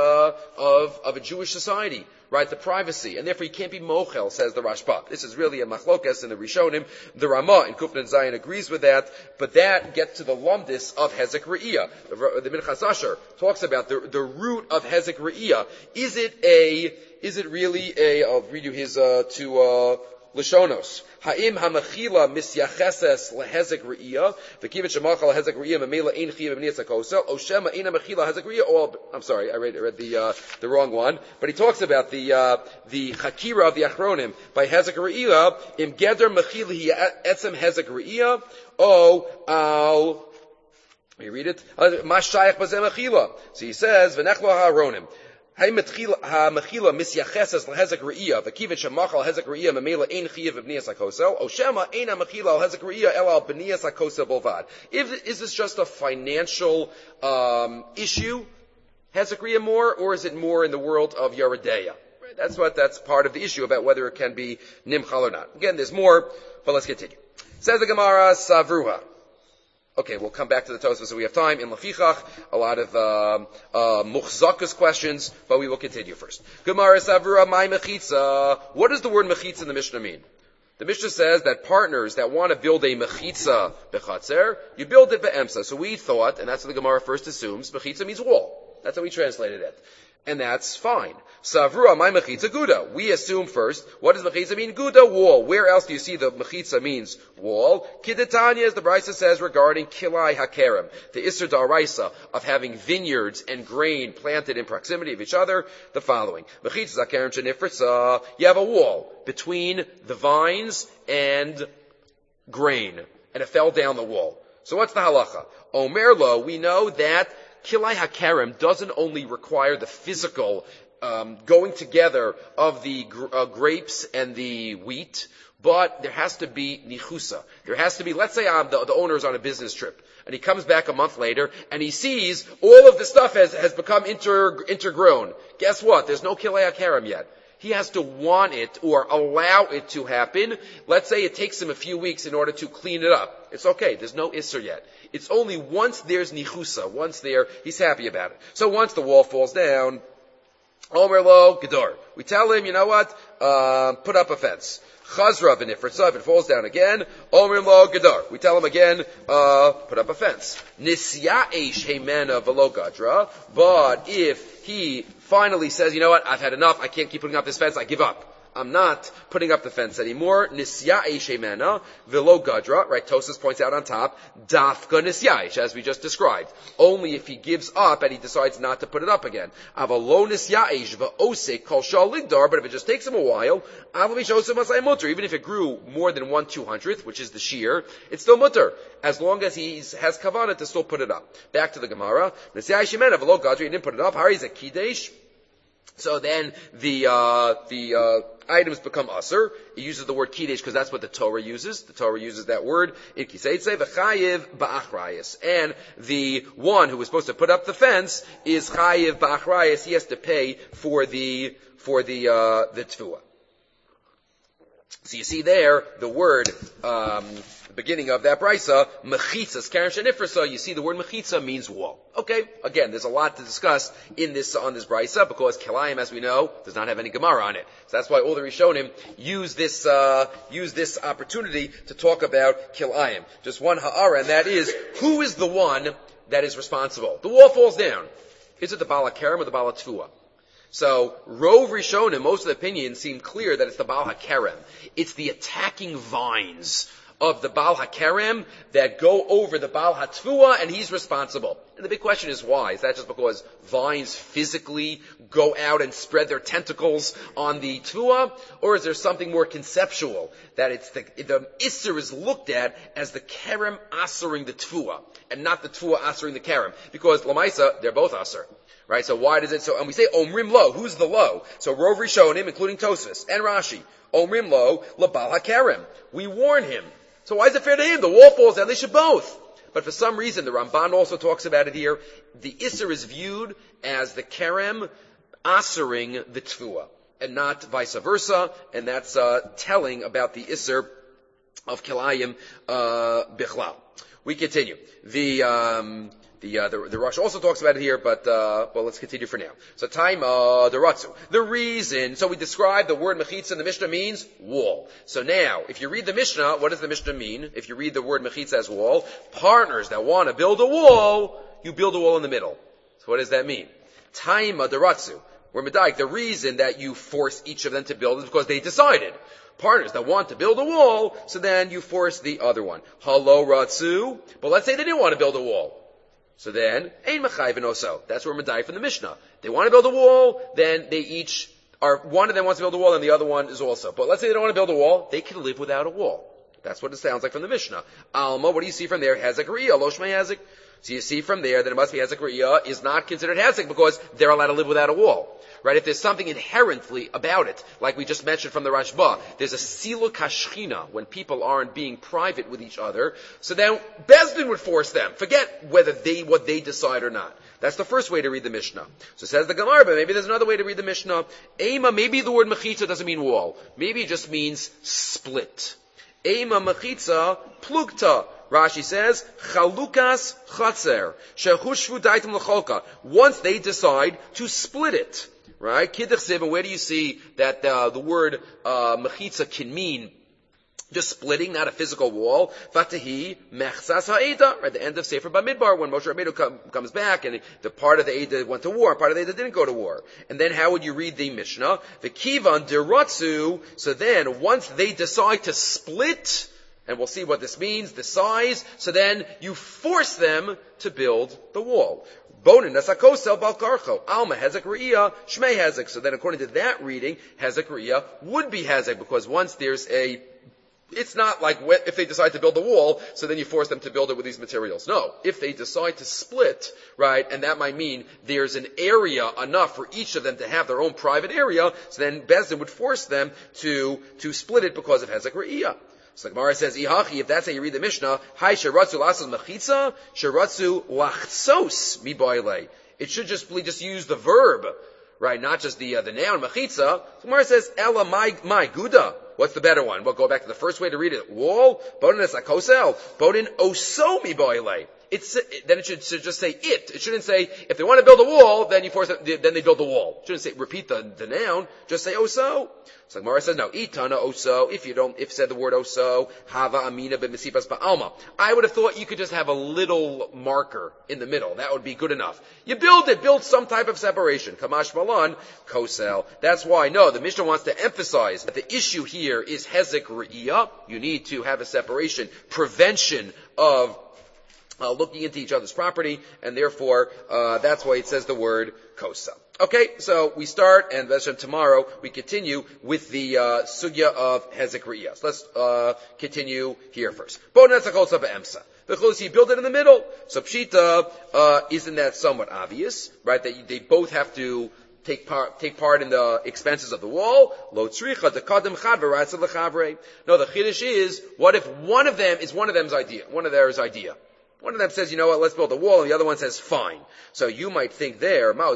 a Jewish society, right? The privacy. And therefore, you can't be mochel, says the Rashba. This is really a machlokas in the Rishonim. The Ramah in Kufnan Zayin agrees with that, but that gets to the lumdis of Hezek Re'iyah. The Minchas Asher talks about the root of Hezek Re'iyah. Is it really I'll read you his, Lishonos. Ha'im ha'mechila misyacheses lehezek re'iyah, v'kivet shemachal hezek re'iyah memela ein chiyav v'niyas ha'kosel, o shema eina mechila hezek re'iyah, I'm sorry, I read the wrong one, but he talks about the chakira of the achronim by hezek re'iyah, im geder mechila hi etzem hezek re'iyah, al, let me read it, ma shayach bazeh mechila. So he says, v'nechlo ha'aronim. Hay mechila misyacheses lehezek re'iyah, v'kivet shemachal hezek re'iyah memela ein chiyav v'bniyas hakosel, o shema eina mechila al hezek re'iyah el al b'niyas hakosel bolvad. Is this just a financial issue, hezek re'iyah more, or is it more in the world of Yeridea? That's part of the issue about whether it can be nimchal or not. Again, there's more, but let's continue. Says the Gemara, Savruha. Okay, we'll come back to the Tosfos so we have time. In Lefichach, a lot of muchzakas questions, but we will continue first. Gemara Savura Mai Mechitza. What does the word mechitza in the Mishnah mean? The Mishnah says that partners that want to build a mechitza bechatzer, you build it be'emsa. So we thought, and that's what the Gemara first assumes, mechitza means wall. That's how we translated it. And that's fine. Savrua, my mechitza guda. We assume first, what does mechitza mean? Guda, wall. Where else do you see the mechitza means wall? Kidatanya, as the Brisa says regarding kilai hakerem, the Isser Daraisa of having vineyards and grain planted in proximity of each other, the following. Mechitza hakerem shenifritza, you have a wall between the vines and grain, and it fell down the wall. So what's the halacha? Omerlo, we know that Kilai HaKerem doesn't only require the physical going together of the grapes and the wheat, but there has to be nichusa. There has to be, let's say the owner is on a business trip, and he comes back a month later, and he sees all of the stuff has become intergrown. Guess what? There's no Kilai HaKerem yet. He has to want it or allow it to happen. Let's say it takes him a few weeks in order to clean it up. It's okay. There's no Isser yet. It's only once there's nichusa, once there, he's happy about it. So once the wall falls down, Omer lo gedor. We tell him, you know what? Put up a fence. Chazra v'nifritza, if it falls down again, Omer lo gedor. We tell him again, put up a fence. Nisya'esh heimena v'lo gadra. But if he finally says, you know what? I've had enough. I can't keep putting up this fence. I give up. I'm not putting up the fence anymore. Nisya'esh heimena v'lo gadra. Right? Tosas points out on top, dafka nisya'esh, as we just described. Only if he gives up and he decides not to put it up again. Avalo nisya'esh v'osek kol shal ligdar. But if it just takes him a while, even if it grew more than 1/200th, which is the shear, it's still mutter, as long as he has kavanah to still put it up. Back to the Gemara. Nisya'esh heimena v'lo gadra. He didn't put it up. Hari is a kidesh. So then the items become aser. It uses the word kiddush because that's what the Torah uses. The Torah uses that word. Ikiseitse v'chayiv ba'achrayis. And the one who was supposed to put up the fence is chayiv ba'achrayis. He has to pay for the tefua. So you see there the word beginning of that brisa, mechitzas karen shenifrasa. You see the word mechitza means wall. Okay, again, there's a lot to discuss on this brisa because kilayim, as we know, does not have any gemara on it. So that's why all the Rishonim use this opportunity to talk about kilayim. Just one ha'ara, and that is, who is the one that is responsible? The wall falls down. Is it the Baal HaKerem or the Baal HaTefua? So, Rov Rishonim, most of the opinions seem clear that it's the Baal HaKerem. It's the attacking vines of the Baal HaKerem that go over the Baal HaTefua, and he's responsible. And the big question is why? Is that just because vines physically go out and spread their tentacles on the tefua? Or is there something more conceptual? That it's the Isser is looked at as the kerem asering the tefua, and not the tefua asering the kerem. Because Lamaisa, they're both aser. Right? So why does it so, and we say Omrim Lo, who's the Lo? So Rov Rishonim, including Tosfos and Rashi, Omrim Lo, Labal HaKerem. We warn him. So why is it fair to him? The wall falls down, they should both. But for some reason, the Ramban also talks about it here, the Isser is viewed as the Kerem asering the Tefua, and not vice versa, and that's telling about the Isser of Kilayim Bichlal. We continue. The Rosh also talks about it here, but well, let's continue for now. So time the Ratzu. The reason, so we describe the word mechitza in the Mishnah means wall. So now, if you read the Mishnah, what does the Mishnah mean? If you read the word mechitza as wall, partners that want to build a wall, you build a wall in the middle. So what does that mean? Time the Ratzu. We're medayik. The reason that you force each of them to build is because they decided. Partners that want to build a wall, so then you force the other one. Halo Ratzu. But let's say they didn't want to build a wall. So then, ein mechayvin oso. That's where we're medayik from the Mishnah. They want to build a wall, then they each are, one of them wants to build a wall and the other one is also. But let's say they don't want to build a wall, they can live without a wall. That's what it sounds like from the Mishnah. Alma, what do you see from there? Hezek Riyah, lo shmei hezek. So you see from there that it must be Hezek Riyah is not considered hezek because they're allowed to live without a wall. Right? If there's something inherently about it, like we just mentioned from the Rashba, there's a siluk hashchina when people aren't being private with each other. So then Bezdin would force them. Forget whether what they decide or not. That's the first way to read the Mishnah. So says the Gemara, but maybe there's another way to read the Mishnah. Ema, maybe the word mechitza doesn't mean wall. Maybe it just means split. Ema mechitza plugta. Rashi says, chalukas chatzer, shechushvu daitim l'cholka. Once they decide to split it. Right? Kidduch Siv, and where do you see that the word mechitza can mean just splitting, not a physical wall? Vatahi mechzas ha'eda, right? The end of Sefer Bamidbar, when Moshe Rabbeinu comes back, and the part of the Eda went to war, part of the Eda didn't go to war. And then how would you read the Mishnah? The kivan deratzu. So then, once they decide to split, and we'll see what this means, the size, so then you force them to build the wall. Bonin nasakosel balkarcho alma hezek re'iyah shmei hezek. So then, according to that reading, hezek re'iyah would be hezek because once there's it's not like if they decide to build a wall, so then you force them to build it with these materials. No, if they decide to split, right, and that might mean there's an area enough for each of them to have their own private area, so then Bezdin would force them to split it because of hezek re'iyah. So the Gemara says, Ihachi, if that's how you read the Mishnah, Hai sheratzu lasas mechitza, sheratzu lachtzos mi boile. It should just use the verb, right? Not just the noun mechitza. So the Gemara says, Ella my guda. What's the better one? We'll go back to the first way to read it. Wall, bodin es akosel, bodin oso mi boile. Then it should just say it. It shouldn't say, if they want to build a wall, then you force them, then they build the wall. It shouldn't say, repeat the noun, just say oso. So Gemara says, no, itana oso, if said the word oso, hava amina b'mesipas ba'alma. I would have thought you could just have a little marker in the middle. That would be good enough. You build some type of separation. Kamash malan, kosel. That's why, no, the Mishnah wants to emphasize that the issue here is hezek re'iyah. You need to have a separation, prevention of looking into each other's property, and therefore, that's why it says the word kosa. Okay, so we start, and tomorrow we continue with the sugya of hezek re'iyah. So let's continue here first. Because he built it in the middle. So pshita, isn't that somewhat obvious, right? That they both have to take part in the expenses of the wall. Lo tzricha dekadem chad v'ratza lechavre. No, the chiddush is, what if one of them's idea? One of them says, you know what, let's build a wall, and the other one says, fine. So you might think there, when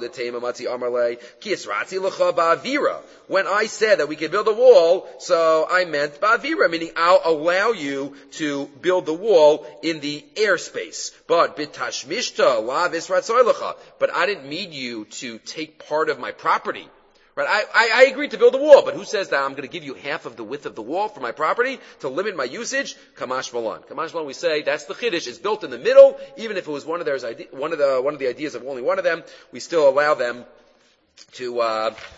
I said that we could build a wall, so I meant ba'avira, meaning I'll allow you to build the wall in the airspace. But bitashmishta la visratzoylecha. But I didn't need you to take part of my property. Right, I agreed to build a wall, but who says that I'm going to give you half of the width of the wall for my property to limit my usage? Kamash malan. Kamash malan, we say that's the chiddush. It's built in the middle, even if it was one of the ideas of only one of them. We still allow them to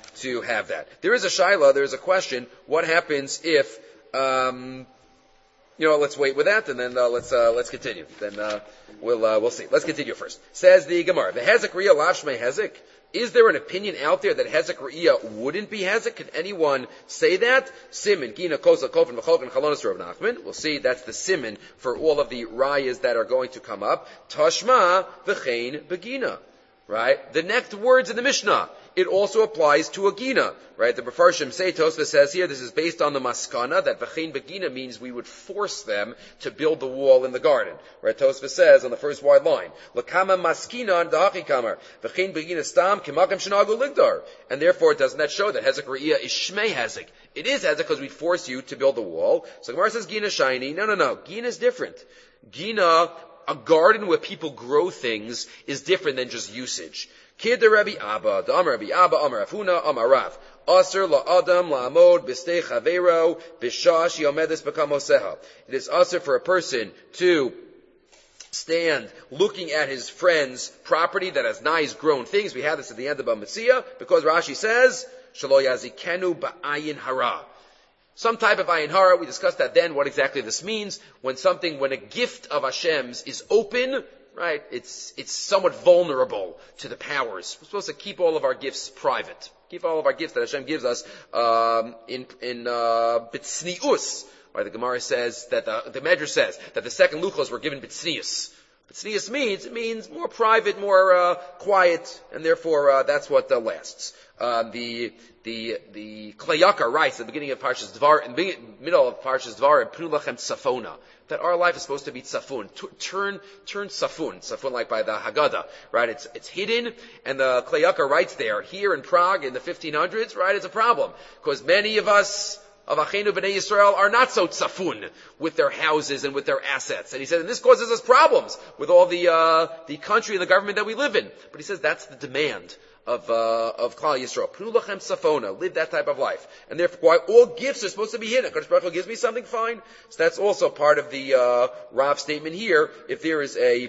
have that. There is a shaila. There is a question. What happens if You know what, let's wait with that, and then let's continue. Then we'll see. Let's continue first. Says the Gemara, the Hezek Riyah Lashmei Hezek. Is there an opinion out there that Hezek Riyah wouldn't be Hezek? Can anyone say that? Simin, Gina, Kosa, Kofin, V'cholkin, Chalonis, Rav Nachman. We'll see that's the simin for all of the rayas that are going to come up. Tashma, V'chein, Begina. Right? The next words in the Mishnah. It also applies to a Gina. Right? The Mefarshim say, Tosfos says here, this is based on the Maskana, that V'chein Begina means we would force them to build the wall in the garden. Right? Tosfos says on the first wide line, L'kama Maskina Dahachi Kamar, V'chein Begina Stam, Kimakim Shanagu Ligdar. And therefore, doesn't that show that Hezek Riyah is Shmei Hezek? It is Hezek because we force you to build the wall. So Gemara says Gina shiny. No. Gina is different. Gina, a garden where people grow things, is different than just usage. Kid the Rabbi Abba, the Amar Rabbi Abba, Amar Afuna, Amar Rav. Aser la Adam la Amod b'stei chavero b'shash yomedes b'kamoseha. It is aser for a person to stand looking at his friend's property that has nice grown things. We have this at the end of Bamitzia because Rashi says, Shalo yazikenu ba'ayin hara. Some type of ayin hara, we discussed that then, what exactly this means. When a gift of Hashem's is open, right, it's somewhat vulnerable to the powers. We're supposed to keep all of our gifts private. Keep all of our gifts that Hashem gives us, in bitsnius. Right, the Gemara says that the Medrash says that the second luchos were given bitsnius. Bitsnius means more private, more, quiet, and therefore, that's what lasts. The Klayaka writes at the beginning of Parshas Dvar, in the middle of Parshas Dvar, Pnu Lachem Tzafona, that our life is supposed to be tzafun. Turn tzafun like by the Haggadah, right? It's hidden, and the Klayaka writes there, here in Prague in the 1500s, right? It's a problem, because many of us, of Achenu B'nai Yisrael, are not so tzafun with their houses and with their assets. And he said, and this causes us problems with all the country and the government that we live in. But he says that's the demand of Klal Yisrael. Pnu lachem tzafona, live that type of life. And therefore, why all gifts are supposed to be hidden. Kadosh Baruch Hu gives me something, fine. So that's also part of the Rav statement here. If there is a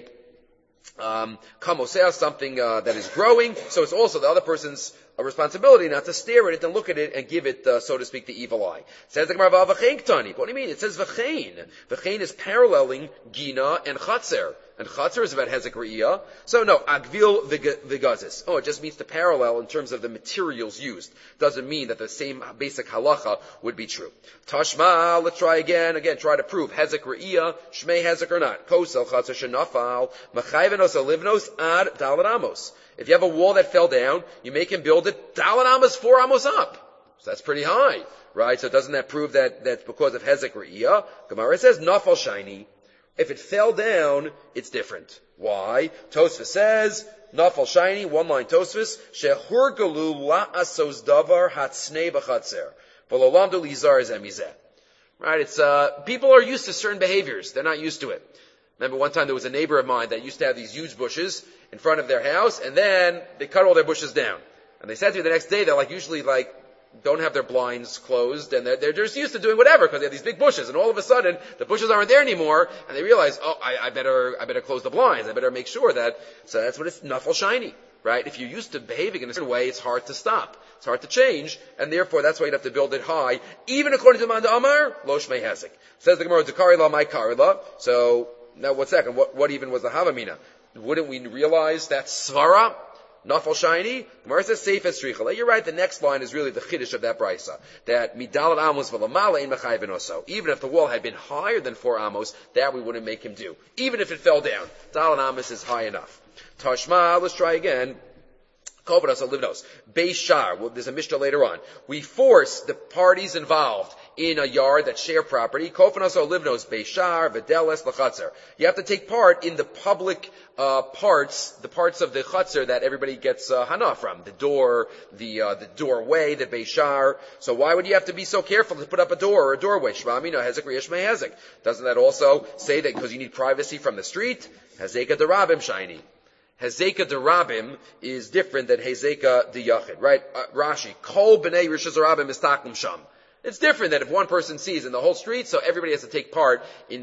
kamosea, something that is growing, so it's also the other person's responsibility not to stare at it and look at it and give it, so to speak, the evil eye. It says the Gemara, v'chein ktani. What do you mean? It says v'chein. V'chein is paralleling Gina and Chatzer. And Chatzer is about Hezek Riyah. So no, Agvil v'gazis. Oh, it just means to parallel in terms of the materials used. Doesn't mean that the same basic halacha would be true. Tashma, let's try again. Again, try to prove Hezek Riyah, Shmei Hezek or not. Kosel Chatzer shenafal, Machayvenos alivnos ad dalat amos. If you have a wall that fell down, you make him build it dalat amos, 4 amos up. So that's pretty high, right? So doesn't that prove that that's because of Hezek Riyah? Gemara says nafal shiny. If it fell down, it's different. Why? Tosfos says, nafal shiny, one line Tosfos, shehurgalu la'asos davar hatsnei b'chatzer, v'lolamdu lizar zemizeh. Right? It's, people are used to certain behaviors. They're not used to it. Remember one time there was a neighbor of mine that used to have these huge bushes in front of their house, and then they cut all their bushes down. And they said to me the next day, they're usually don't have their blinds closed, and they're just used to doing whatever, because they have these big bushes, and all of a sudden, the bushes aren't there anymore, and they realize, I better close the blinds, I better make sure that, so that's what it's nafal shiny, right? If you're used to behaving in a certain way, it's hard to stop. It's hard to change, and therefore that's why you have to build it high, even according to Manda Amar, lo shmei hezek. Says the Gemara, Dekari la, my karila, so, now what's that? What even was the Havamina? Wouldn't we realize that Svara? Nafal shiny. Gemara says safe as stricha. You're right. The next line is really the chiddush of that brisa. That midalat amos v'lamala in mechayven oso. Even if the wall had been higher than 4 amos, that we wouldn't make him do. Even if it fell down, dalat amos is high enough. Tashma. Let's try again. Kovadas alivnos. Beis shar. Well, there's a mishnah later on. We force the parties involved in a yard that share property. Kofanos olivnos beis shar v'deles lachatzer. You have to take part in the public parts, the parts of the chatzer that everybody gets hana from. The door, the doorway, the beis shar. So why would you have to be so careful to put up a door or a doorway? Shema amino hezek riyah shmei hezek. Doesn't that also say that because you need privacy from the street? Hezeka derabim shiny. Hezeka derabim is different than Hezeka de Yachid, right? Rashi, Kol b'nei Rishos Rabim istakum sham. It's different than if one person sees in the whole street, so everybody has to take part in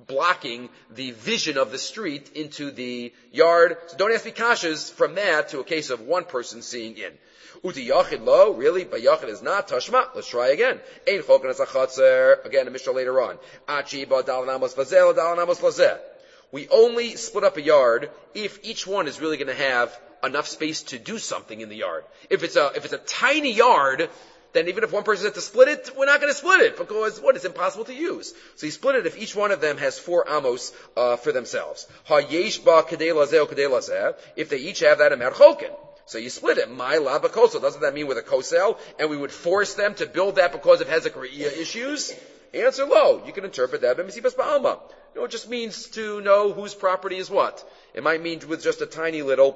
blocking the vision of the street into the yard. So don't ask me kashas from that to a case of one person seeing in. Uti yachid lo, really? But yachid is not. Tashma. Let's try again. Ein chokan as a chatzer. Again, a Mishnah later on. Achi ba dal namos lazel, dal namos lazeh. We only split up a yard if each one is really going to have enough space to do something in the yard. If it's a tiny yard, then even if one person has to split it, we're not going to split it because it's impossible to use. So you split it if each one of them has 4 amos for themselves. Ha yesh ba kadei lazeh kadei lazeh. If they each have that amount chokin. So you split it. My la bakosel. Doesn't that mean with a kosel? And we would force them to build that because of hezek re'iyah issues? Answer low. You can interpret that by misibas ba'alma. It just means to know whose property is what. It might mean with just a tiny little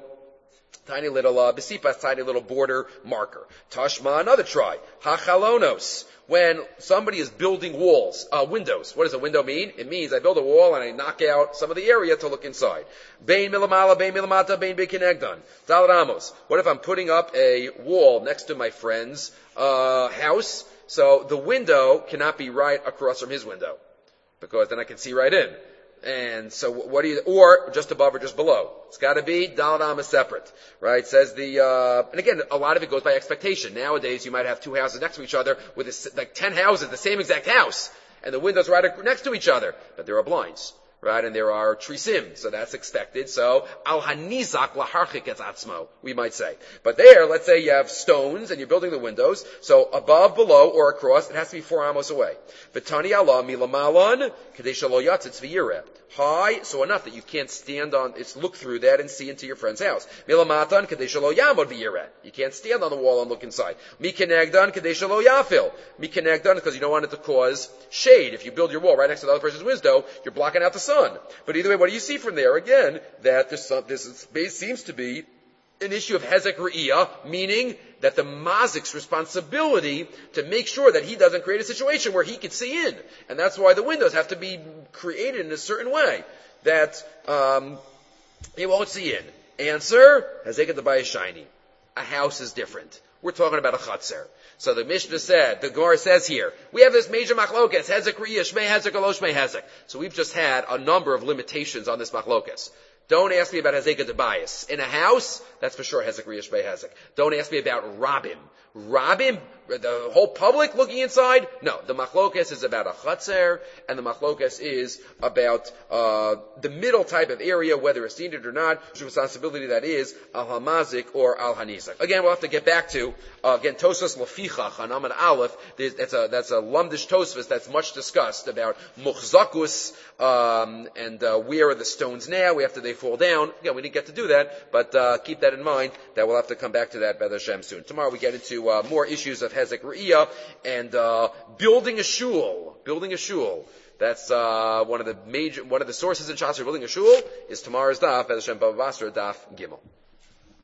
besipas, tiny little border marker. Tashma, another try. Hachalonos. When somebody is building windows. What does a window mean? It means I build a wall and I knock out some of the area to look inside. Bein milamala, bein milamata, bein bekinegdan. Dalaramos. What if I'm putting up a wall next to my friend's house? So the window cannot be right across from his window, because then I can see right in. And so or just above or just below. It's gotta be Daladam is separate. Right? Says and again, a lot of it goes by expectation. Nowadays you might have 2 houses next to each other with 10 houses, the same exact house. And the windows right next to each other. But there are blinds. Right? And there are trisim. So that's expected. So, al hanizak laharchik etzatzmo, we might say. But there, let's say you have stones and you're building the windows. So above, below, or across, it has to be 4 amos away. V'tani Allah milamalan kadei shelo yatzitz v'yireh. High, so enough that you can't stand on, look through that and see into your friend's house. Milamatan kadei shelo yamod v'yireh. You can't stand on the wall and look inside. Mikenegdan kadei shelo yafil. Mikenegdan because you don't want it to cause shade. If you build your wall right next to the other person's window, you're blocking out the sun. But either way, what do you see from there? Again, that this seems to be an issue of hezek re'iyah, meaning that the mazik's responsibility to make sure that he doesn't create a situation where he can see in. And that's why the windows have to be created in a certain way that he won't see in. Answer, hezek the is shiny. A house is different. We're talking about a chatzer. So the Mishnah said, the Gemara says here, we have this major machlokes, hezek re'iyah, shmei hezek, alo shmei hezek. So we've just had a number of limitations on this machlokes. Don't ask me about hezek debayis. In a house, that's for sure hezek re'iyah, shmei hezek. Don't ask me about rabim. Rabim, the whole public looking inside? No, the machlokes is about a chatzer, and the machlokes is about the middle type of area, whether it's needed or not, which responsibility that is, al-hamazik or al-hanizak. Again, we'll have to get back to, Tosfos Lefichach, on Amud Aleph, that's a Lumdish Tosfos that's much discussed about muchzakus, and where are the stones now, after they fall down. Again, we didn't get to do that, but keep that in mind, that we'll have to come back to that, B'ez Hashem, soon. Tomorrow we get into more issues of hezek re'iyah and building a shul. That's one of the sources in Shas for building a shul is tomorrow's daf, B'ez Hashem Bava Basra, daf Gimel.